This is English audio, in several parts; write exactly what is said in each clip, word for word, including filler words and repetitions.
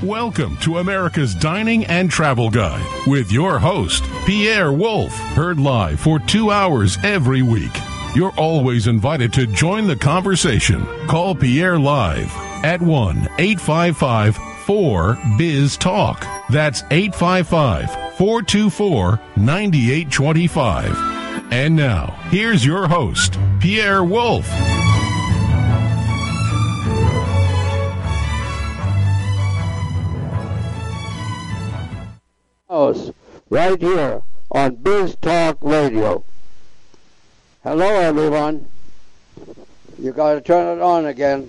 Welcome to America's Dining and Travel Guide with your host, Pierre Wolf, heard live for two hours every week. You're always invited to join the conversation. Call Pierre live at one eight five five four B I Z Talk. That's eight five five four two four nine eight two five. And now, here's your host, Pierre Wolf. Right here on Biz Talk Radio. Hello, everyone. You got to turn it on again.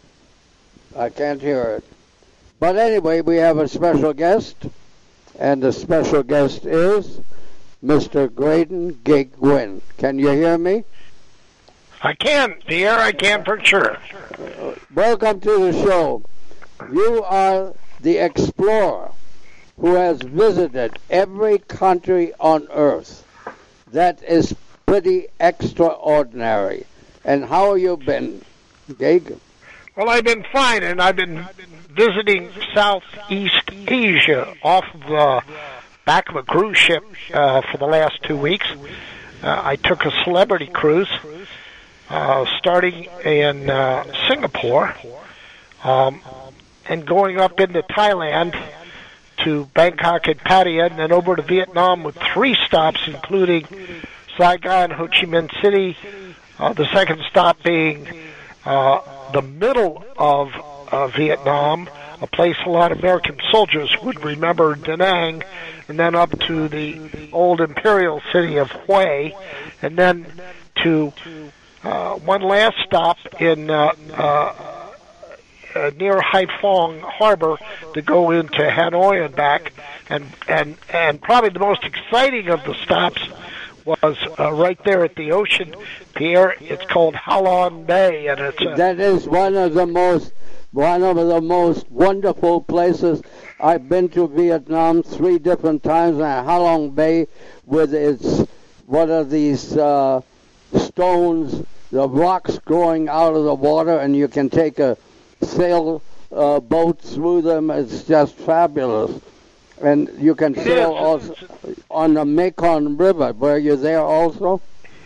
I can't hear it. But anyway, we have a special guest, and the special guest is Mister Graydon Gig Gwynn. Can you hear me? I can, Pierre. I can for sure. Welcome to the show. You are the explorer who has visited every country on earth. That is pretty extraordinary. And how have you been, Gig? Well, I've been fine, and I've been visiting Southeast Asia off of the back of a cruise ship uh, for the last two weeks. Uh, I took a celebrity cruise uh, starting in uh, Singapore um, and going up into Thailand to Bangkok and Pattaya, and then over to Vietnam with three stops, including Saigon, Ho Chi Minh City, uh, the second stop being uh, the middle of uh, Vietnam, a place a lot of American soldiers would remember, Da Nang, and then up to the old imperial city of Hue, and then to uh, one last stop in uh, uh, Uh, near Haiphong Harbor to go into Hanoi and back, and and and probably the most exciting of the stops was uh, right there at the ocean, Pierre. It's called Halong Bay, and it's uh, that is one of the most one of the most wonderful places. I've been to Vietnam three different times, and Halong Bay, with its what are these uh, stones, the rocks growing out of the water, and you can take a sail uh, boat through them. It's just fabulous. And you can sail also on the Mekong River. Were you there also?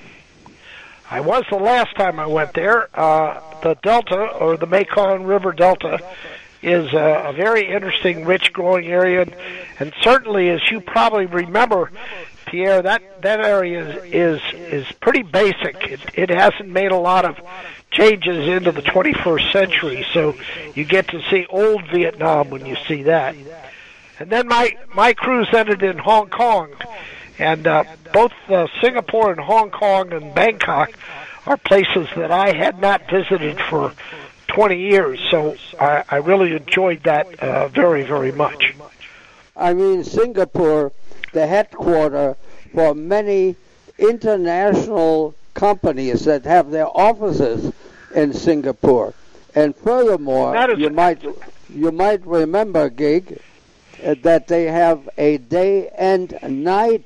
I was the last time I went there. Uh, the Delta, or the Mekong River Delta, is a, a very interesting, rich, growing area. And, and certainly, as you probably remember, Pierre, that, that area is, is, is pretty basic. It, it hasn't made a lot of changes into the twenty-first century, so you get to see old Vietnam when you see that. And then my, my cruise ended in Hong Kong, and uh, both uh, Singapore and Hong Kong and Bangkok are places that I had not visited for twenty years, so I, I really enjoyed that uh, very, very much. I mean, Singapore, the headquarters for many international companies that have their offices in Singapore. And furthermore, you might you might remember, Gig, uh, that they have a day and night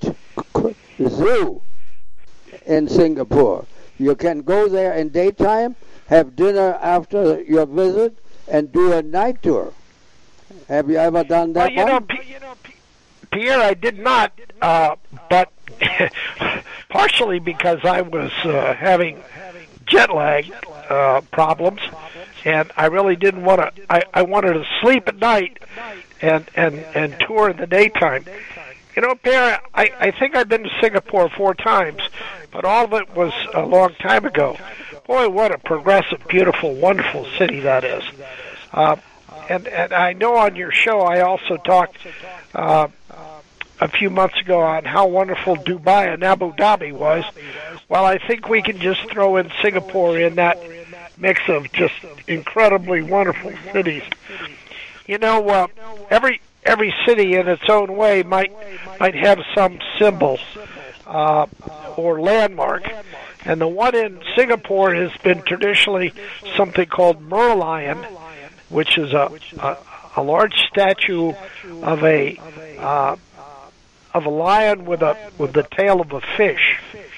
zoo in Singapore. You can go there in daytime, have dinner after your visit, and do a night tour. Have you ever done that? Well, you one? know, P- you know, P- Pierre, I did not, uh, but partially because I was uh, having jet lag uh, problems, and I really didn't want to. I, I wanted to sleep at night and, and, and tour in the daytime. You know, Pierre, I, I think I've been to Singapore four times, but all of it was a long time ago. Boy, what a progressive, beautiful, wonderful city that is. Uh, and, and I know on your show I also talked uh, a few months ago on how wonderful Dubai and Abu Dhabi was. Well, I think we can just throw in Singapore in that mix of just incredibly wonderful cities. You know, uh, every every city in its own way might might have some symbol uh, or landmark. And the one in Singapore has been traditionally something called Merlion, which is a a, a large statue of a uh, of a lion with a with the tail of a fish.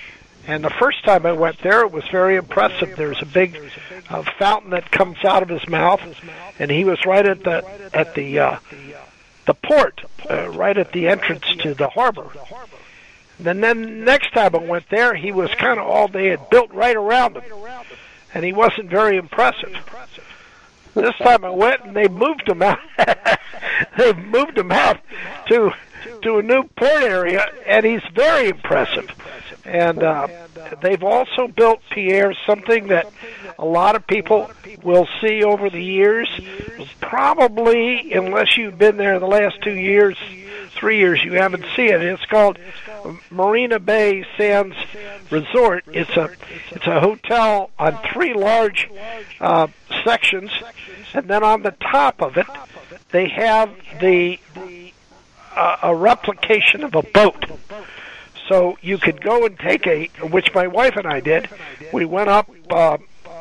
And the first time I went there, it was very impressive. There's a big uh, fountain that comes out of his mouth, and he was right at the at the uh, the port, uh, right at the entrance to the harbor. And then next time I went there, he was kind of all they had built right around him, and he wasn't very impressive. This time I went, and they moved him out. They moved him out to to a new port area, and he's very impressive. And uh, they've also built, Pierre, something that a lot of people will see over the years. Probably, unless you've been there the last two years, three years, you haven't seen it. It's called Marina Bay Sands Resort. It's a it's a hotel on three large uh, sections, and then on the top of it, they have the uh, a replication of a boat. So you could go and take a, which my wife and I did. We went up uh,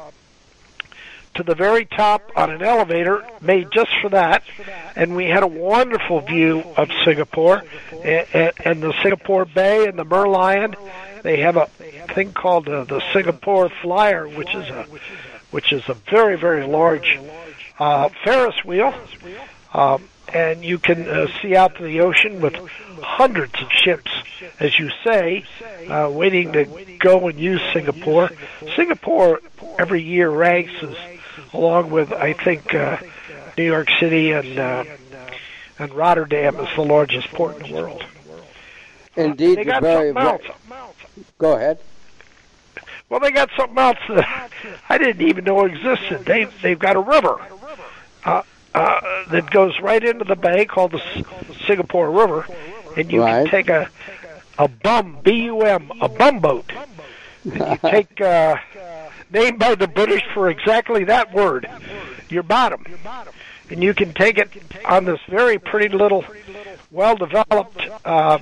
to the very top on an elevator made just for that, and we had a wonderful view of Singapore and, and the Singapore Bay and the Merlion. They have a thing called uh, the Singapore Flyer, which is a which is a very very large uh, Ferris wheel. Um, And you can uh, see out to the ocean with hundreds of ships, as you say, uh, waiting to go and use Singapore. Singapore every year ranks as, along with, I think, uh, New York City and uh, and Rotterdam is the largest port in the world. Indeed, they got very, something else. Go ahead. Well, they got something else that I didn't even know existed. They they've got a river. Uh, Uh, that goes right into the bay called the S- Singapore River, and you right. can take a a bum, B U M, a bum boat. And you take, uh, named by the British for exactly that word, your bottom. And you can take it on this very pretty little, well-developed uh,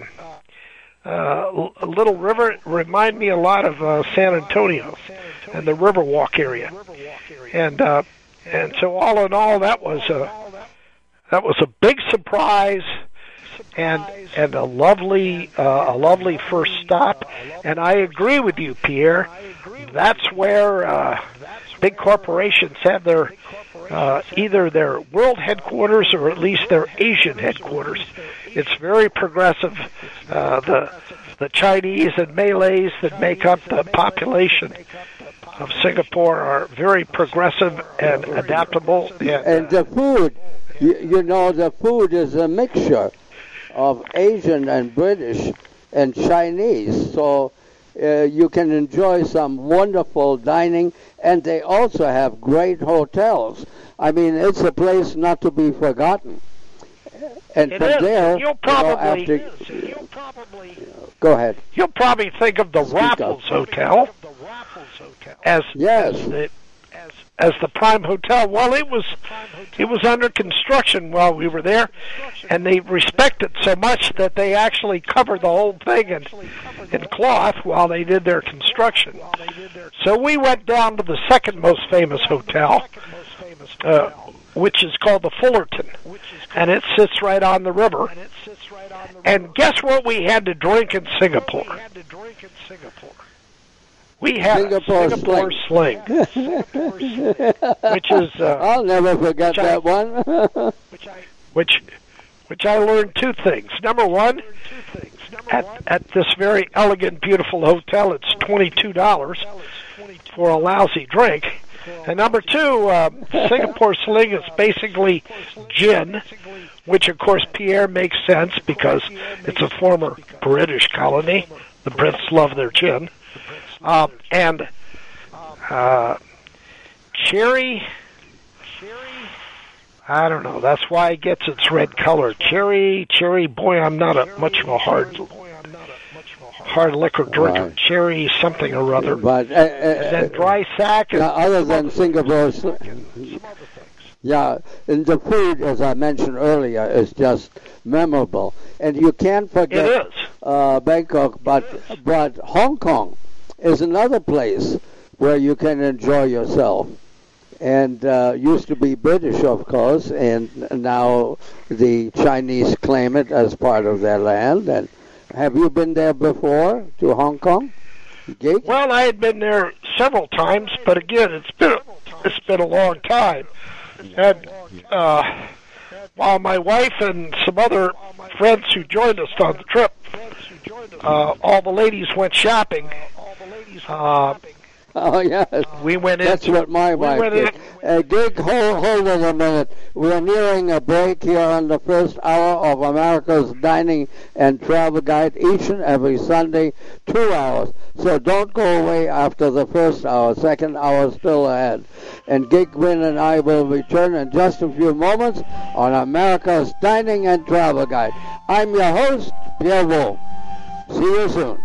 uh, little river. It reminded me a lot of uh, San Antonio and the Riverwalk area. And uh, And so, all in all, that was a that was a big surprise, and and a lovely uh, a lovely first stop. And I agree with you, Pierre. That's where uh, big corporations have their uh, either their world headquarters or at least their Asian headquarters. It's very progressive. Uh, the the Chinese and Malays that make up the population of Singapore are very progressive and adaptable. And, and the food, you, you know, the food is a mixture of Asian and British and Chinese. So uh, you can enjoy some wonderful dining, and they also have great hotels. I mean, it's a place not to be forgotten. And it from is. there, you'll probably, you know, after, you'll probably, go ahead. You'll probably think of the Speak Raffles up. Hotel as Yes. as the as, as the prime hotel. Well, it was it was under construction while we were there, and they respect it so much that they actually covered the whole thing in in cloth while they did their construction. So we went down to the second most famous hotel, uh, which is called the Fullerton, and it sits right on the river. And guess what we had to drink in Singapore? We had Singapore a Singapore sling, which is uh, I'll never forget I- that one. which which I learned two things. Number one, at at this very elegant, beautiful hotel, it's twenty-two dollars for a lousy drink. And number two, uh, Singapore Sling is basically gin, which of course, Pierre, makes sense because it's a former British colony. The Brits love their gin. Uh, and uh, cherry, I don't know. That's why it gets its red color. Cherry, cherry. Boy, I'm not a much of a hard, hard liquor drinker. Right. Cherry, something or other. But uh, uh, And then dry sack. And now, other than Singapore, yeah, and the food, as I mentioned earlier, is just memorable, and you can't forget It is. Uh, Bangkok. But but Hong Kong is another place where you can enjoy yourself. And uh, used to be British, of course, and now the Chinese claim it as part of their land. And have you been there before, to Hong Kong? Gage? Well, I had been there several times, but again, it's been it's been a long time. And uh, while my wife and some other friends who joined us on the trip, uh, all the ladies went shopping. Uh, Oh, yes. We went in. That's what my we wife went did. in. Uh, Gig, hold, hold it a minute. We're nearing a break here on the first hour of America's Dining and Travel Guide, each and every Sunday, two hours. So don't go away after the first hour. Second hour is still ahead. And Gig Wynn and I will return in just a few moments on America's Dining and Travel Guide. I'm your host, Pierre Wolf. See you soon.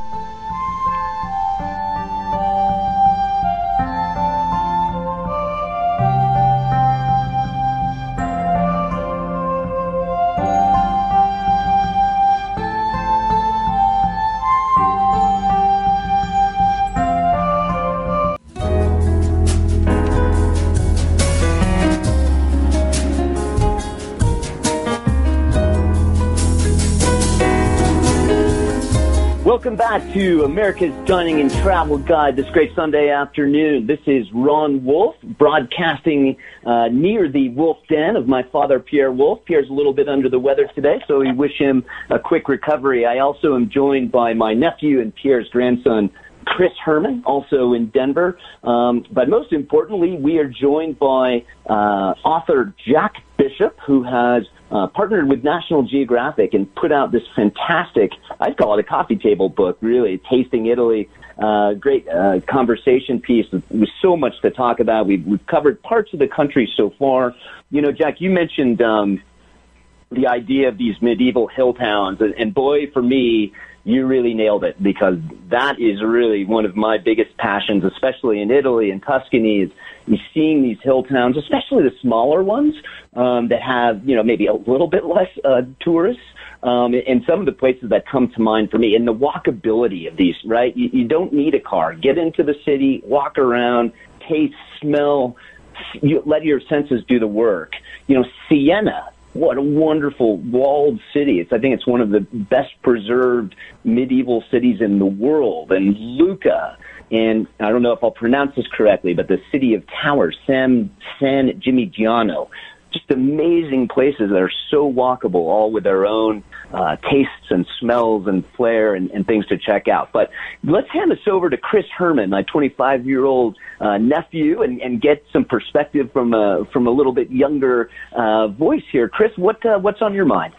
Welcome back to America's Dining and Travel Guide this great Sunday afternoon. This is Ron Wolf, broadcasting uh, near the Wolf Den of my father, Pierre Wolf. Pierre's a little bit under the weather today, so we wish him a quick recovery. I also am joined by my nephew and Pierre's grandson, Chris Herman, also in Denver. Um, but most importantly, we are joined by uh, author Jack Bishop, who has uh, partnered with National Geographic and put out this fantastic, I'd call it a coffee table book, really, Tasting Italy. Uh, great uh, conversation piece with so much to talk about. We've, we've covered parts of the country so far. You know, Jack, you mentioned um, the idea of these medieval hill towns, and, and boy, for me, you really nailed it, because that is really one of my biggest passions, especially in Italy and Tuscany, is, is seeing these hill towns, especially the smaller ones um, that have, you know, maybe a little bit less uh, tourists. Um, and some of the places that come to mind for me, and the walkability of these, right? You, you don't need a car. Get into the city, walk around, taste, smell, you let your senses do the work. You know, Siena, what a wonderful walled city. It's, I think it's one of the best preserved medieval cities in the world. And Lucca, and I don't know if I'll pronounce this correctly, but the city of towers, San, San Gimignano. Just amazing places that are so walkable, all with their own uh, tastes and smells and flair and, and things to check out. But let's hand this over to Chris Herman, my twenty-five-year-old uh, nephew, and, and get some perspective from a, from a little bit younger uh, voice here. Chris, what uh, what's on your mind?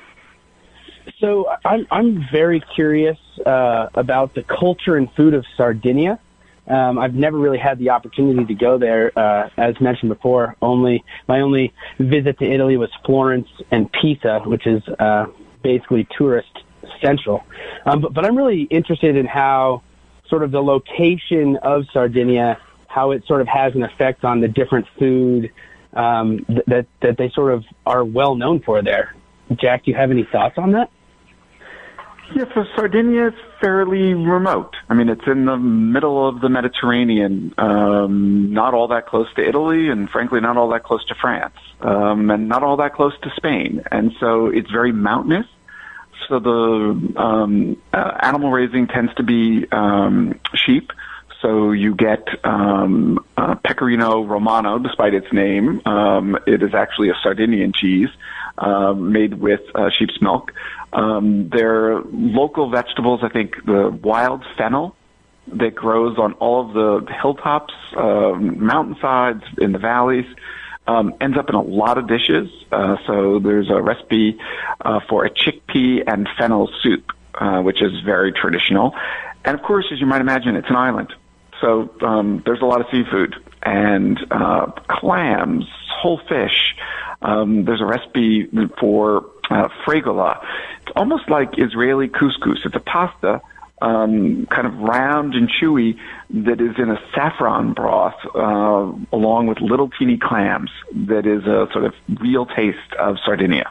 So I'm I'm very curious uh, about the culture and food of Sardinia. Um, I've never really had the opportunity to go there. Uh, as mentioned before, only my only visit to Italy was Florence and Pisa, which is uh, basically tourist central. Um, but, but I'm really interested in how sort of the location of Sardinia, how it sort of has an effect on the different food um, th- that that they sort of are well known for there. Jack, do you have any thoughts on that? Yeah, for Sardinia, it's fairly remote. I mean, it's in the middle of the Mediterranean, um, not all that close to Italy, and frankly, not all that close to France, um, and not all that close to Spain. And so it's very mountainous. So the um, uh, animal raising tends to be um, sheep. So you get um, uh, Pecorino Romano, despite its name. Um, it is actually a Sardinian cheese uh, made with uh, sheep's milk. Um, their local vegetables, I think the wild fennel that grows on all of the hilltops, um, mountainsides, in the valleys, um, ends up in a lot of dishes. Uh, so there's a recipe uh, for a chickpea and fennel soup, uh, which is very traditional. And of course, as you might imagine, it's an island. So um, there's a lot of seafood and uh, clams, whole fish. Um, there's a recipe for uh, fregola. It's almost like Israeli couscous. It's a pasta, um, kind of round and chewy, that is in a saffron broth, uh, along with little teeny clams. That is a sort of real taste of Sardinia.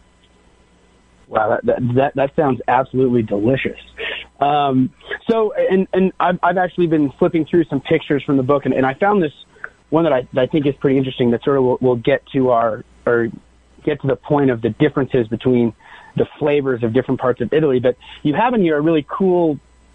Wow, that that that sounds absolutely delicious. Um, so, and and I've, I've actually been flipping through some pictures from the book, and, and I found this one that I, that I think is pretty interesting. That sort of will, will get to our or get to the point of the differences between the flavors of different parts of Italy. But you have in here a really cool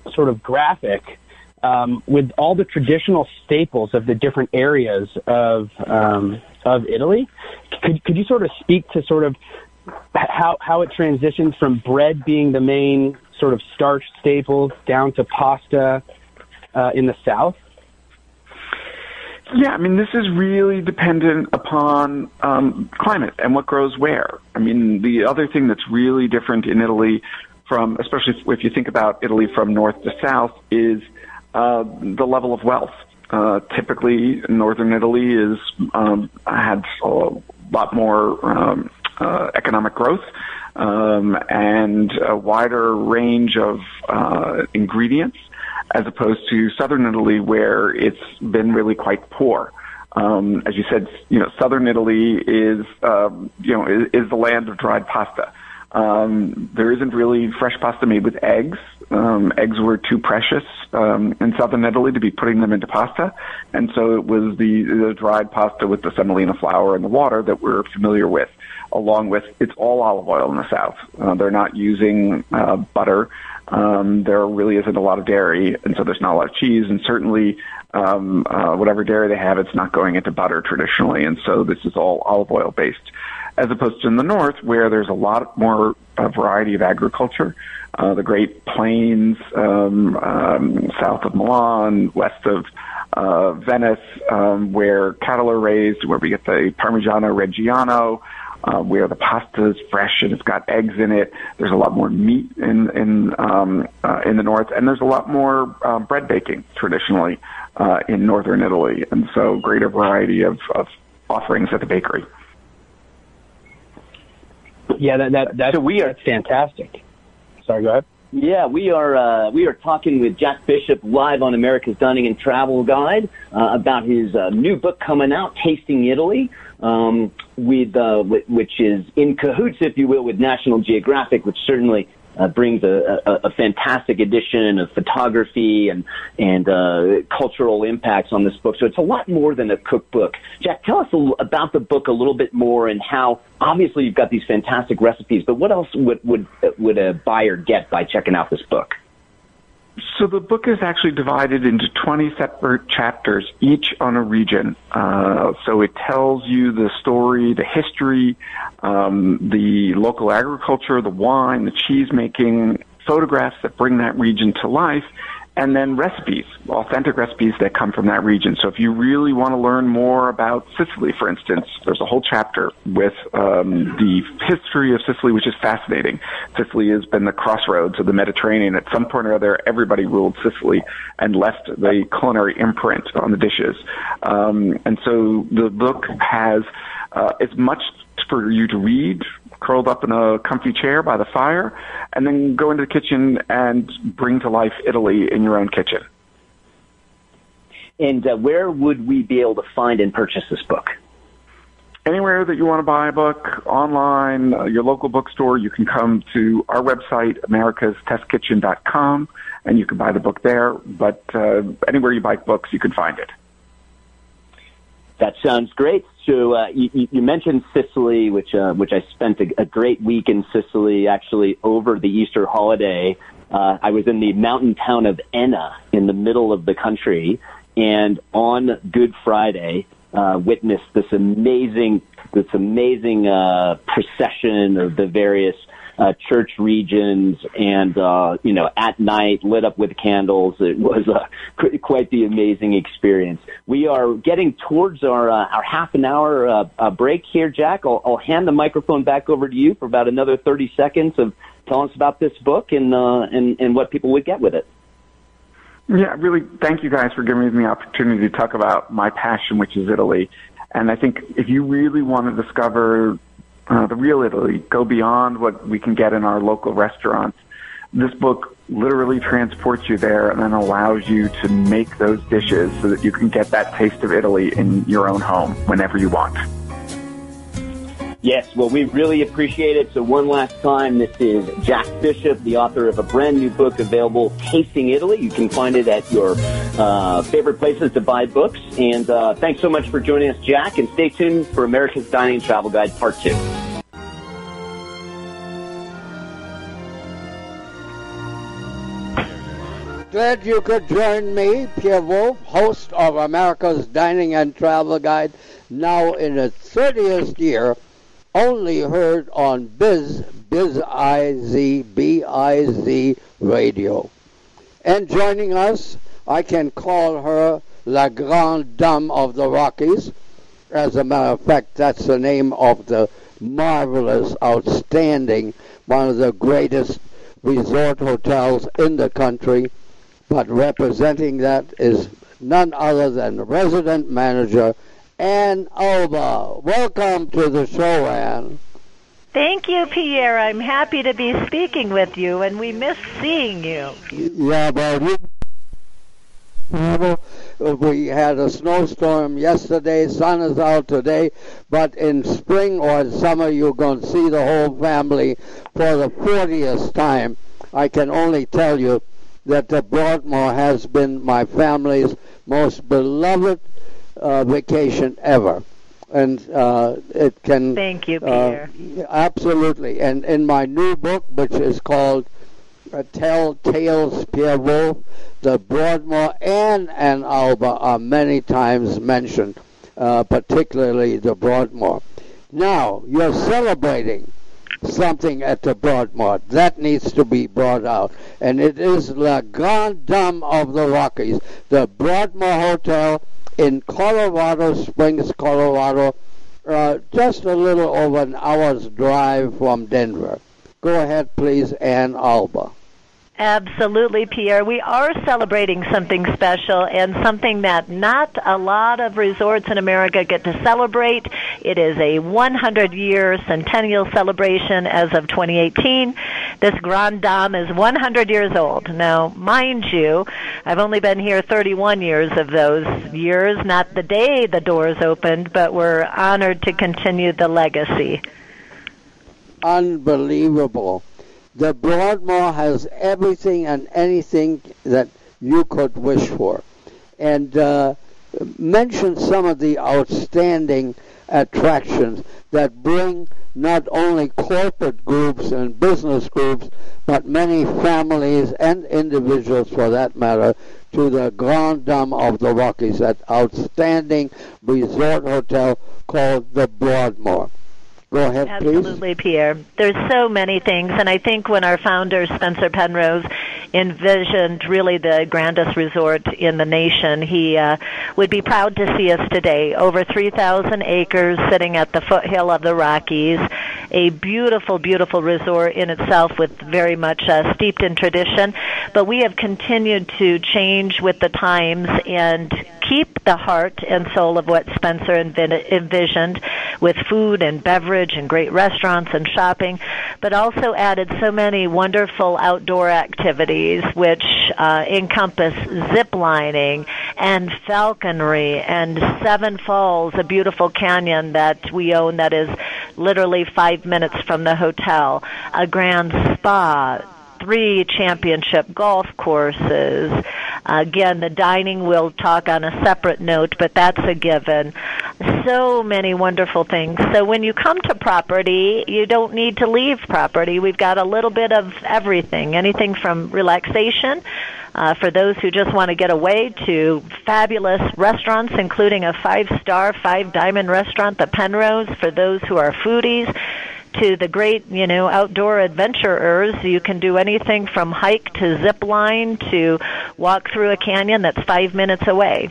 sort of graphic um, with all the traditional staples of the different areas of um, of Italy. Could could you sort of speak to sort of how how it transitions from bread being the main sort of starch staples down to pasta uh, in the south? Yeah, I mean, this is really dependent upon um, climate and what grows where. I mean, the other thing that's really different in Italy from, especially if you think about Italy from north to south, is uh, the level of wealth. Uh, typically, northern Italy is um, had a lot more um, uh, economic growth um, and a wider range of uh, ingredients, as opposed to southern Italy, where it's been really quite poor. Um, as you said, you know, southern Italy is, um, you know, is, is the land of dried pasta. Um, there isn't really fresh pasta made with eggs. Um, eggs were too precious um, in southern Italy to be putting them into pasta, and so it was the, the dried pasta with the semolina flour and the water that we're familiar with, along with, it's all olive oil in the south. Uh, they're not using uh, butter. Um, there really isn't a lot of dairy, and so there's not a lot of cheese, and certainly um, uh, whatever dairy they have, it's not going into butter traditionally, and so this is all olive oil based, as opposed to in the north, where there's a lot more uh, variety of agriculture. Uh, the Great Plains, um, um, south of Milan, west of uh, Venice, um, where cattle are raised, where we get the Parmigiano Reggiano, Uh, where the pasta is fresh and it's got eggs in it. There's a lot more meat in in um, uh, in the north, and there's a lot more uh, bread baking traditionally uh, in northern Italy, and so greater variety of, of offerings at the bakery. Yeah, that that that's, so we are, that's fantastic. Sorry, go ahead. Yeah, we are uh, we are talking with Jack Bishop live on America's Dining and Travel Guide uh, about his uh, new book coming out, Tasting Italy, um, with uh, which is in cahoots, if you will, with National Geographic, which certainly uh, brings a, a, a fantastic edition of photography and and uh, cultural impacts on this book. So it's a lot more than a cookbook. Jack, tell us a l- about the book a little bit more, and how obviously you've got these fantastic recipes, but what else would would would a buyer get by checking out this book? So the book is actually divided into twenty separate chapters, each on a region. Uh, so it tells you the story, the history, um, the local agriculture, the wine, the cheese making, photographs that bring that region to life, and then recipes, authentic recipes that come from that region. So if you really want to learn more about Sicily, for instance, there's a whole chapter with um, the history of Sicily, which is fascinating. Sicily has been the crossroads of the Mediterranean. At some point or other, everybody ruled Sicily and left the culinary imprint on the dishes. Um, and so the book has uh, as much for you to read, curled up in a comfy chair by the fire, and then go into the kitchen and bring to life Italy in your own kitchen. And uh, where would we be able to find and purchase this book? Anywhere that you want to buy a book, online, uh, your local bookstore, you can come to our website, americas test kitchen dot com, and you can buy the book there. But uh, anywhere you buy books, you can find it. That sounds great. So uh, you, you mentioned Sicily, which uh, which I spent a, a great week in Sicily, actually, over the Easter holiday. Uh, I was in the mountain town of Enna in the middle of the country, and on Good Friday, uh, witnessed this amazing this amazing uh, procession of the various Uh, church regions, and uh, you know, at night, lit up with candles. It was uh, qu- quite the amazing experience. We are getting towards our uh, our half an hour uh, uh, break here, Jack. I'll, I'll hand the microphone back over to you for about another thirty seconds of telling us about this book and uh, and and what people would get with it. Yeah, really, thank you guys for giving me the opportunity to talk about my passion, which is Italy. And I think if you really want to discover Uh, the real Italy, go beyond what we can get in our local restaurants, this book literally transports you there and then allows you to make those dishes so that you can get that taste of Italy in your own home whenever you want. Yes, well, we really appreciate it. So one last time, this is Jack Bishop, the author of a brand new book available, Tasting Italy. You can find it at your uh, favorite places to buy books. And uh, thanks so much for joining us, Jack. And stay tuned for America's Dining and Travel Guide Part two. Glad you could join me, Pierre Wolf, host of America's Dining and Travel Guide, now in its thirtieth year, only heard on Biz, Biz-I-Z, B-I-Z Radio. And joining us, I can call her La Grande Dame of the Rockies. As a matter of fact, that's the name of the marvelous, outstanding, one of the greatest resort hotels in the country. But representing that is none other than resident manager Ann Alba. Welcome to the show, Ann. Thank you, Pierre. I'm happy to be speaking with you, and we miss seeing you. Yeah, well, you, we had a snowstorm yesterday, sun is out today, but in spring or in summer you're going to see the whole family for the fortieth time. I can only tell you that the Broadmoor has been my family's most beloved uh, vacation ever. And uh, it can... Thank you, Pierre. Uh, absolutely. And in my new book, which is called uh, Tell Tales, Pierre Wolf, the Broadmoor and Ann Alba are many times mentioned, uh, particularly the Broadmoor. Now, you're celebrating something at the Broadmoor. That needs to be brought out. And it is La Grande Dame of the Rockies, the Broadmoor Hotel in Colorado Springs, Colorado, uh, just a little over an hour's drive from Denver. Go ahead, please, Ann Alba. Absolutely, Pierre. We are celebrating something special and something that not a lot of resorts in America get to celebrate. It is a hundred-year centennial celebration as of twenty eighteen. This Grande Dame is one hundred years old. Now, mind you, I've only been here thirty-one years of those years, not the day the doors opened, but we're honored to continue the legacy. Unbelievable. The Broadmoor has everything and anything that you could wish for. And uh, mention some of the outstanding attractions that bring not only corporate groups and business groups, but many families and individuals, for that matter, to the Grande Dame of the Rockies, that outstanding resort hotel called the Broadmoor. Go ahead, please. Absolutely, Pierre. There's so many things, and I think when our founder, Spencer Penrose, envisioned really the grandest resort in the nation, he uh, would be proud to see us today. Over three thousand acres sitting at the foothill of the Rockies, a beautiful, beautiful resort in itself with very much uh, steeped in tradition. But we have continued to change with the times and keep the heart and soul of what Spencer envisioned with food and beverage and great restaurants and shopping, but also added so many wonderful outdoor activities which uh, encompass zip lining and falconry and Seven Falls, a beautiful canyon that we own that is literally five minutes from the hotel, a grand spa, three championship golf courses. Again, the dining we'll talk on a separate note, but that's a given. So many wonderful things. So when you come to property, you don't need to leave property. We've got a little bit of everything, anything from relaxation uh, for those who just want to get away to fabulous restaurants, including a five-star, five-diamond restaurant, the Penrose, for those who are foodies, to the great, you know, outdoor adventurers. You can do anything from hike to zip line to walk through a canyon that's five minutes away.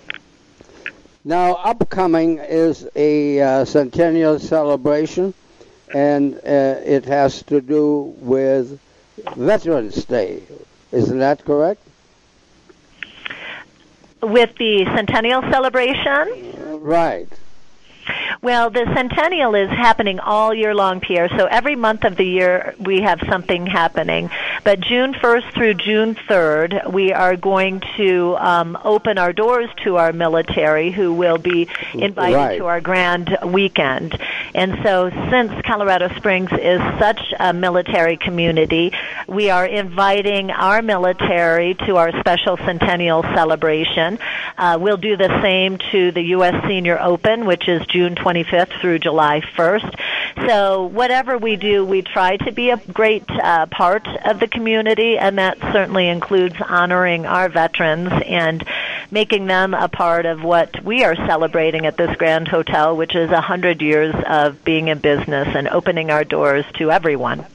Now, upcoming is a uh, centennial celebration, and uh, it has to do with Veterans Day. Isn't that correct? With the centennial celebration? Right. Well, the centennial is happening all year long, Pierre, so every month of the year we have something happening. But June first through June third, we are going to um, open our doors to our military, who will be invited right. to our grand weekend. And so since Colorado Springs is such a military community, we are inviting our military to our special centennial celebration. Uh, we'll do the same to the U S Senior Open, which is June twenty-fifth through July first. So whatever we do, we try to be a great uh, part of the community, and that certainly includes honoring our veterans and making them a part of what we are celebrating at this Grand Hotel, which is one hundred years of being in business and opening our doors to everyone.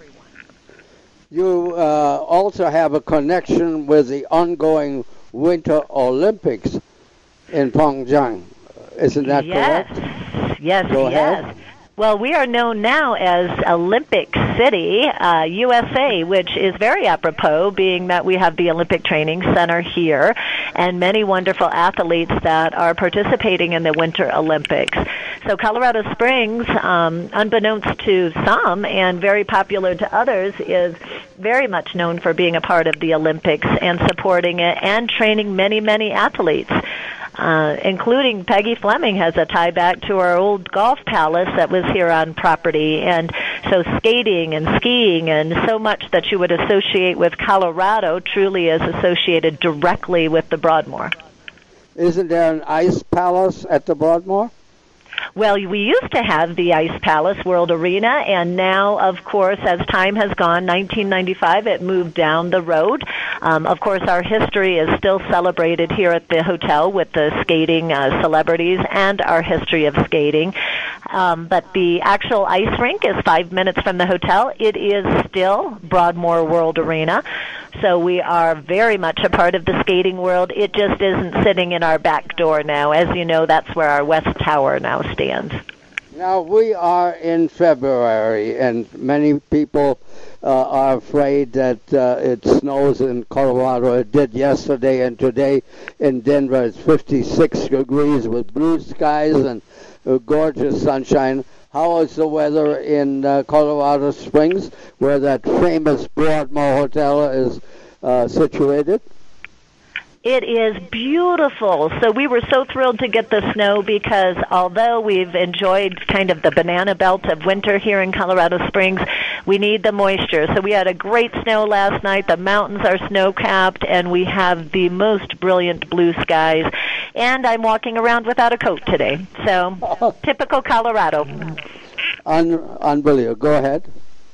You uh, also have a connection with the ongoing Winter Olympics in Pyeongchang. Isn't that yes. correct? Yes, Go yes. ahead. Well, we are known now as Olympic City, uh, U S A, which is very apropos, being that we have the Olympic Training Center here and many wonderful athletes that are participating in the Winter Olympics. So Colorado Springs, um, unbeknownst to some and very popular to others, is very much known for being a part of the Olympics and supporting it and training many, many athletes. Uh, including Peggy Fleming has a tie back to our old golf palace that was here on property, and so skating and skiing and so much that you would associate with Colorado truly is associated directly with the Broadmoor. Isn't there an ice palace at the Broadmoor? Well, we used to have the Ice Palace World Arena, and now, of course, as time has gone, nineteen ninety-five, it moved down the road. Um, of course, our history is still celebrated here at the hotel with the skating uh, celebrities and our history of skating. Um, but the actual ice rink is five minutes from the hotel. It is still Broadmoor World Arena. So we are very much a part of the skating world. It just isn't sitting in our back door now. As you know, that's where our West Tower now stands. Now, we are in February, and many people uh, are afraid that uh, it snows in Colorado. It did yesterday, and today in Denver it's fifty-six degrees with blue skies and uh, gorgeous sunshine. How is the weather in uh, Colorado Springs, where that famous Broadmoor Hotel is uh, situated? It is beautiful. So we were so thrilled to get the snow because although we've enjoyed kind of the banana belt of winter here in Colorado Springs, we need the moisture. So we had a great snow last night. The mountains are snow-capped, and we have the most brilliant blue skies. And I'm walking around without a coat today. So typical Colorado. Un- unbelievable. Go ahead.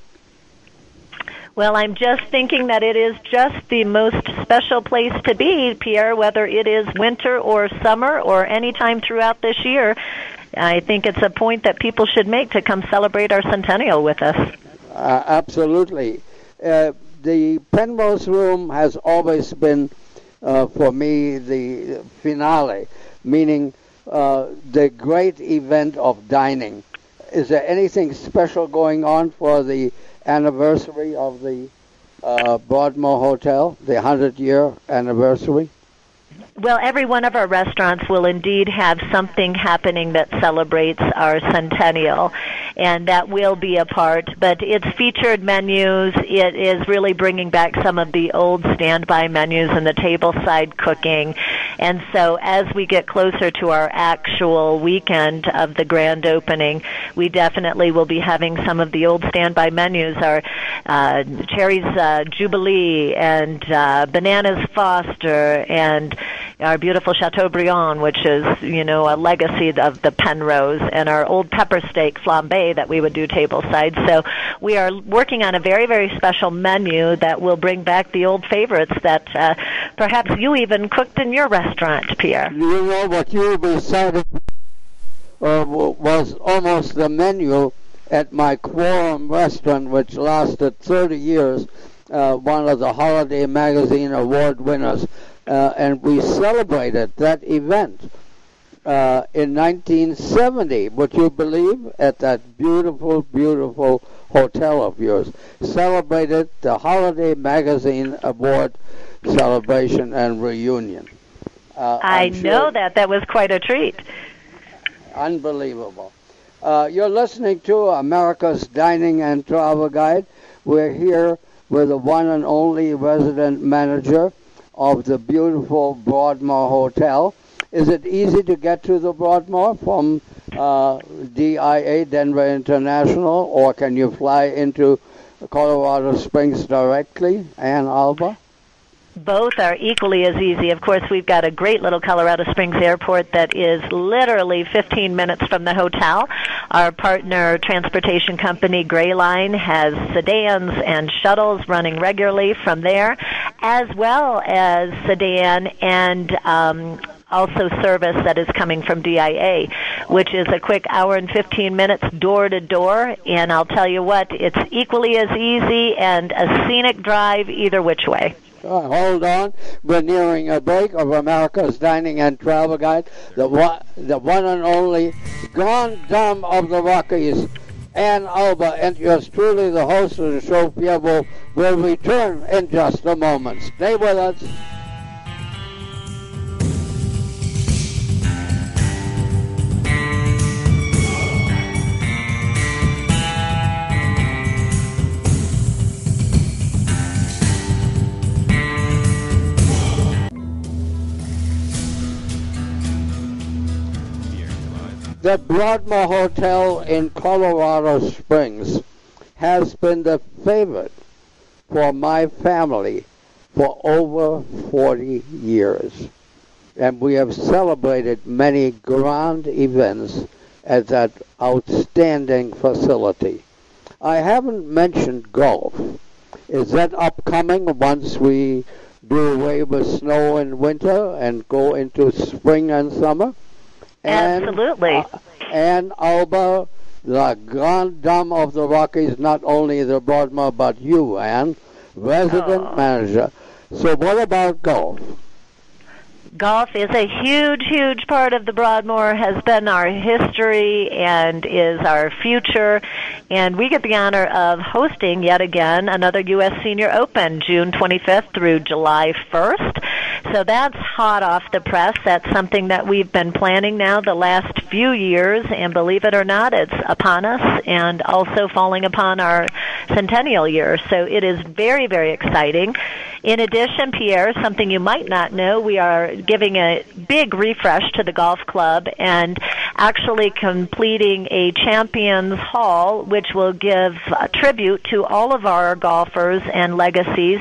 Well, I'm just thinking that it is just the most special place to be, Pierre, whether it is winter or summer or any time throughout this year. I think it's a point that people should make to come celebrate our centennial with us. Uh, absolutely. Uh, the Penrose Room has always been, uh, for me, the finale, meaning uh, the great event of dining. Is there anything special going on for the anniversary of the uh, Broadmoor Hotel, the hundred-year anniversary? Well, every one of our restaurants will indeed have something happening that celebrates our centennial, and that will be a part. But it's featured menus. It is really bringing back some of the old standby menus and the tableside cooking. And so as we get closer to our actual weekend of the grand opening, we definitely will be having some of the old standby menus, our uh, Cherry's uh, Jubilee and uh, Bananas Foster and our beautiful Chateaubriand, which is, you know, a legacy of the Penrose, and our old pepper steak flambe that we would do tableside. So we are working on a very, very special menu that will bring back the old favorites that uh, perhaps you even cooked in your restaurant, Pierre. You know what you decided uh, was almost the menu at my Quorum restaurant, which lasted thirty years, uh, one of the Holiday Magazine award winners. Uh, and we celebrated that event uh, in nineteen seventy, would you believe, at that beautiful, beautiful hotel of yours. Celebrated the Holiday Magazine Award celebration and reunion. Uh, I sure know that. That was quite a treat. Unbelievable. Uh, you're listening to America's Dining and Travel Guide. We're here with the one and only resident manager of the beautiful Broadmoor Hotel. Is it easy to get to the Broadmoor from uh, D I A, Denver International, or can you fly into Colorado Springs directly, Ann Arbor? Both are equally as easy. Of course, we've got a great little Colorado Springs airport that is literally fifteen minutes from the hotel. Our partner transportation company, Gray Line, has sedans and shuttles running regularly from there, as well as sedan and um, also service that is coming from D I A, which is a quick hour and fifteen minutes door to door. And I'll tell you what, it's equally as easy and a scenic drive either which way. Uh, hold on. We're nearing a break of America's Dining and Travel Guide, the one, the one and only Grand Dame of the Rockies, Ann Alba, and yours truly, the host of the show, Pierre Wolf, will return in just a moment. Stay with us. The Broadmoor Hotel in Colorado Springs has been the favorite for my family for over forty years. And we have celebrated many grand events at that outstanding facility. I haven't mentioned golf. Is that upcoming once we do away with snow in winter and go into spring and summer? Absolutely. And, uh, Ann Alba, the Grand Dame of the Rockies, not only the Broadmoor, but you, Ann, resident oh. manager. So what about golf? Golf is a huge, huge part of the Broadmoor, has been our history and is our future. And we get the honor of hosting yet again another U S Senior Open, June twenty-fifth through July first. So that's hot off the press. That's something that we've been planning now the last few years, and believe it or not, it's upon us and also falling upon our centennial year. So it is very, very exciting. In addition, Pierre, something you might not know, we are giving a big refresh to the golf club and actually completing a Champions Hall, which will give a tribute to all of our golfers and legacies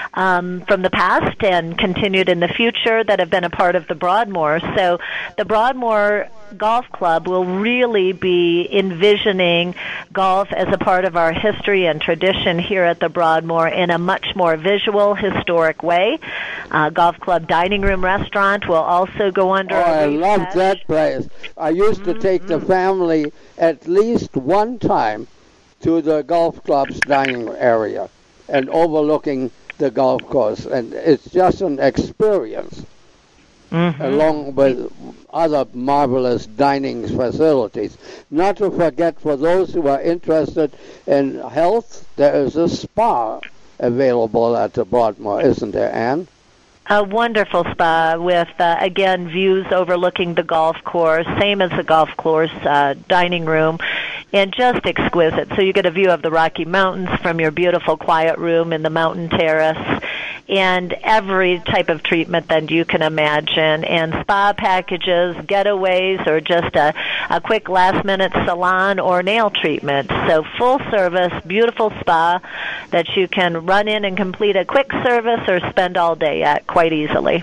um, from the past and continued in the future that have been a part of the Broadmoor. So the Broadmoor Golf Club will really be envisioning golf as a part of our history and tradition here at the Broadmoor in a much more visual, historic way. Uh, Golf Club Dining Room Restaurant will also go under Oh, a I love refresh. that place. I used to take the family at least one time to the golf club's dining area and overlooking the golf course, and it's just an experience. Mm-hmm. Along with other marvelous dining facilities. Not to forget, for those who are interested in health, there is a spa available at the Broadmoor, isn't there, Ann? A wonderful spa with, uh, again, views overlooking the golf course, same as the golf course uh, dining room, and just exquisite. So you get a view of the Rocky Mountains from your beautiful quiet room in the mountain terrace, and every type of treatment that you can imagine, and spa packages, getaways, or just a, a quick last-minute salon or nail treatment. So full service, beautiful spa that you can run in and complete a quick service or spend all day at quite easily.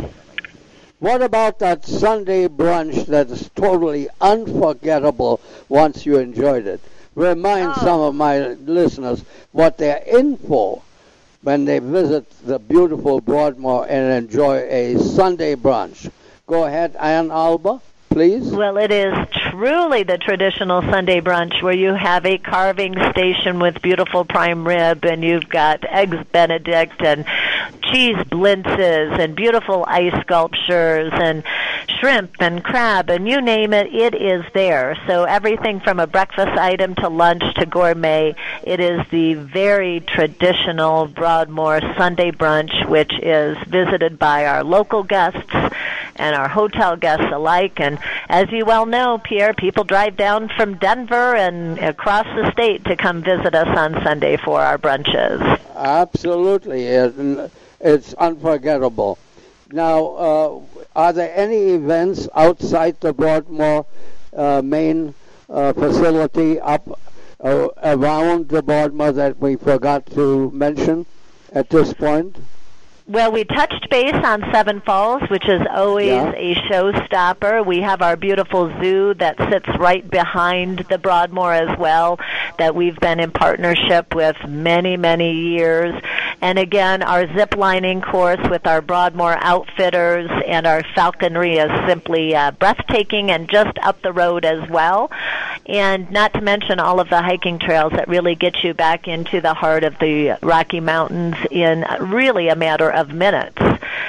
What about that Sunday brunch that is totally unforgettable once you enjoyed it? Remind Oh. some of my listeners what they're in for when they visit the beautiful Broadmoor and enjoy a Sunday brunch. Go ahead, Ann Alba, please. Well, it is truly the traditional Sunday brunch where you have a carving station with beautiful prime rib, and you've got eggs Benedict and cheese blintzes and beautiful ice sculptures and shrimp and crab, and you name it, it is there. So everything from a breakfast item to lunch to gourmet, it is the very traditional Broadmoor Sunday brunch, which is visited by our local guests and our hotel guests alike. And as you well know, Pierre, people drive down from Denver and across the state to come visit us on Sunday for our brunches. Absolutely. It, it's unforgettable. Now, uh, are there any events outside the Broadmoor uh, main uh, facility up uh, around the Broadmoor that we forgot to mention at this point? Well, we touched base on Seven Falls, which is always Yeah. a showstopper. We have our beautiful zoo that sits right behind the Broadmoor as well, that we've been in partnership with many, many years. And again, our zip lining course with our Broadmoor Outfitters and our falconry is simply uh, breathtaking and just up the road as well. And not to mention all of the hiking trails that really get you back into the heart of the Rocky Mountains in really a matter of minutes.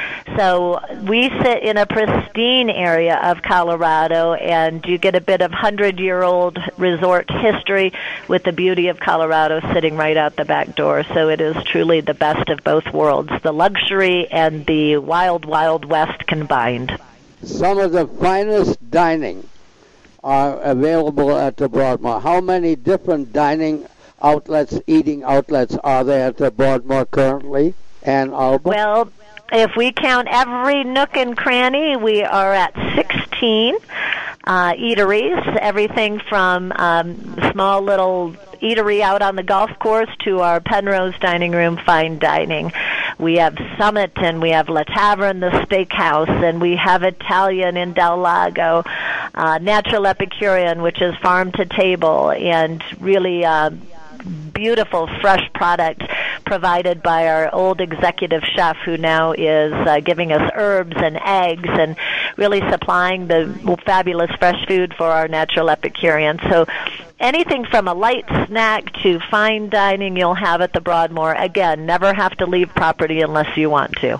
So we sit in a pristine area of Colorado, and you get a bit of hundred-year-old resort history with the beauty of Colorado sitting right out the back door. So it is truly the best of both worlds, the luxury and the wild, wild west combined. Some of the finest dining are available at the Broadmoor. How many different dining outlets, eating outlets are there at the Broadmoor currently, Ann Albert? Well, if we count every nook and cranny, we are at sixteen uh, eateries, everything from um, small little eatery out on the golf course to our Penrose dining room fine dining. We have Summit, and we have La Tavern, the steakhouse, and we have Italian in Del Lago, uh, Natural Epicurean, which is farm to table, and really uh, beautiful fresh product provided by our old executive chef, who now is uh, giving us herbs and eggs and really supplying the fabulous fresh food for our Natural Epicurean. So anything from a light snack to fine dining you'll have at the Broadmoor. Again, never have to leave property unless you want to.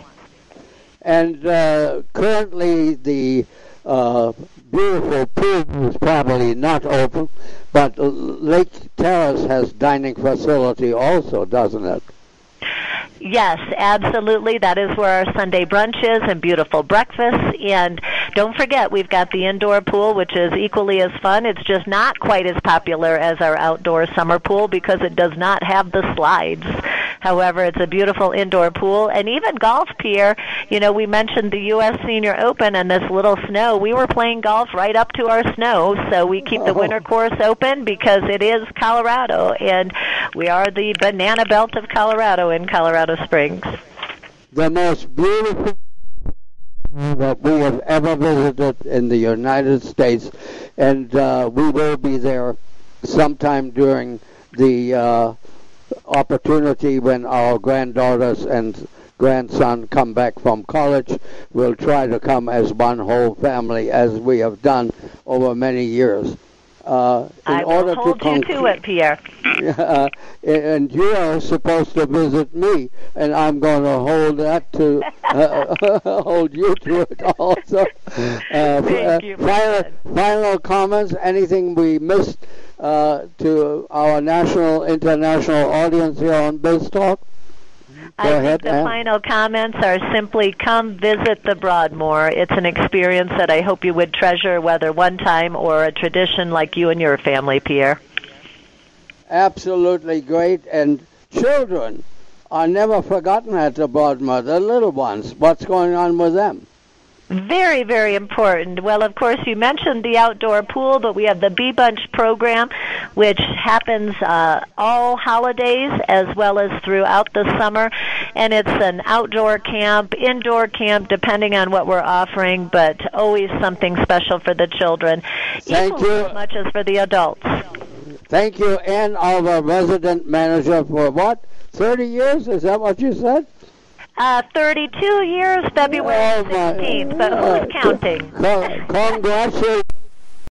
And uh, currently the uh, beautiful pool is probably not open, but Lake Terrace has dining facility also, doesn't it? Yes, absolutely. That is where our Sunday brunch is and beautiful breakfast. And don't forget, we've got the indoor pool, which is equally as fun. It's just not quite as popular as our outdoor summer pool because it does not have the slides. However, it's a beautiful indoor pool. And even golf, Pierre, you know, we mentioned the U S Senior Open and this little snow. We were playing golf right up to our snow, so we keep the winter course open because it is Colorado, and we are the banana belt of Colorado in Colorado Springs. The most beautiful that we have ever visited in the United States, and uh, we will be there sometime during the uh, opportunity when our granddaughters and grandson come back from college. We'll try to come as one whole family, as we have done over many years. Uh, in I will order hold to you to it, Pierre. Uh, and you are supposed to visit me, and I'm going to hold that to uh, hold you to it also. Uh, Thank you, final, final comments? Anything we missed uh, to our national, international audience here on Biz Talk? Go I ahead, think the Ann. final comments are simply come visit the Broadmoor. It's an experience that I hope you would treasure, whether one time or a tradition like you and your family, Pierre. Absolutely great. And children are never forgotten at the Broadmoor, the little ones. What's going on with them? Very, very important. Well, of course, you mentioned the outdoor pool, but we have the Bee Bunch program, which happens uh, all holidays as well as throughout the summer. And it's an outdoor camp, indoor camp, depending on what we're offering, but always something special for the children, Thank equally you. as much as for the adults. Thank you, Ann, our resident manager, for what? thirty years? Is that what you said? Uh, thirty-two years, February Oh, my- sixteenth, but who's counting? Con- Congratulations.